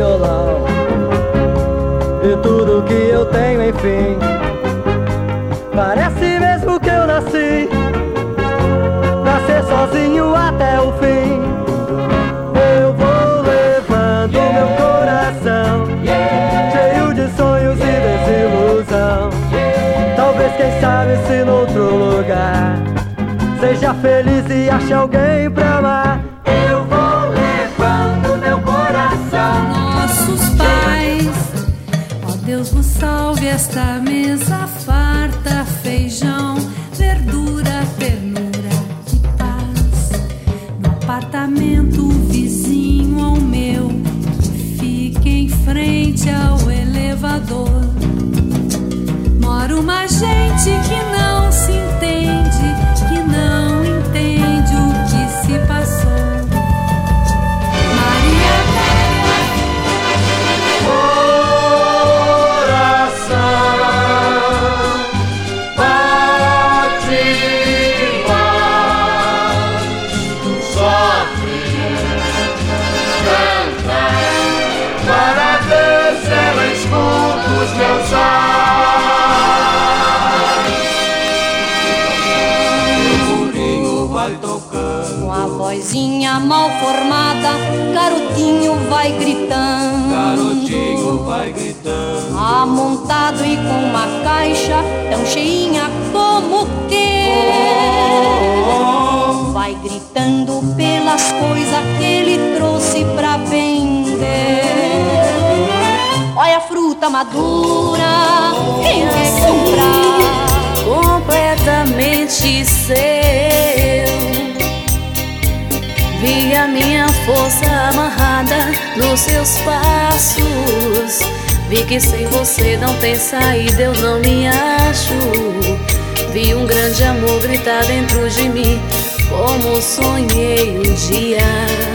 violão e tudo que eu tenho, enfim. Parece mesmo que eu nasci pra ser sozinho até o fim. Eu vou levando meu coração cheio de sonhos e desilusão. Talvez, quem sabe, se noutro lugar seja feliz e ache alguém pra amar. Eu vou levando meu coração. Nossos pais, ó Deus vos salve esta mesa farta, feijão, verdura, ternura e paz. No apartamento vizinho ao meu, que fica em frente ao elevador, mora uma gente que não se entende, que não entende o que se passou. Maria Coração bate mais, sofre, canta, para ver se ela escuta os meus com a vozinha mal formada, garotinho vai gritando. Garotinho vai gritando. Amontado e com uma caixa tão cheinha como que vai gritando pelas coisas que ele trouxe pra vender. Olha a fruta madura, quem quer comprar? completamente seu. Vi a minha força amarrada nos seus passos. Vi que sem você não tem saída, eu não me acho. Vi um grande amor gritar dentro de mim, como sonhei um dia.